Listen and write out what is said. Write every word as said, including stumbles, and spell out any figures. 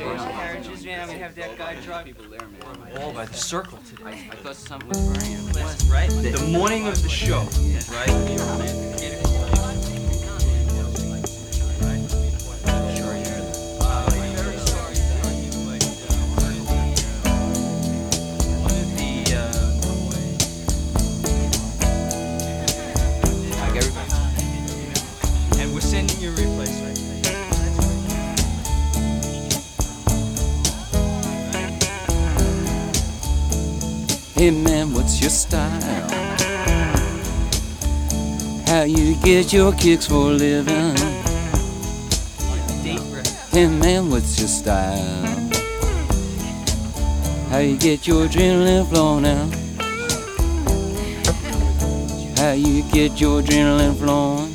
horse carriages, man. We have that guy drive. People there, man. All by the circle I, today. I thought something was burning. Listen, right? The morning of the show, right? Sure, yeah. Uh, I'm very sorry to tell you, but uh, one of the uh, Like everybody. and we're sending you a replacement. Hey man, what's your style? How you get your kicks for a living? Date break. Hey man, what's your style? How you get your adrenaline flowing now? How you get your adrenaline flowing?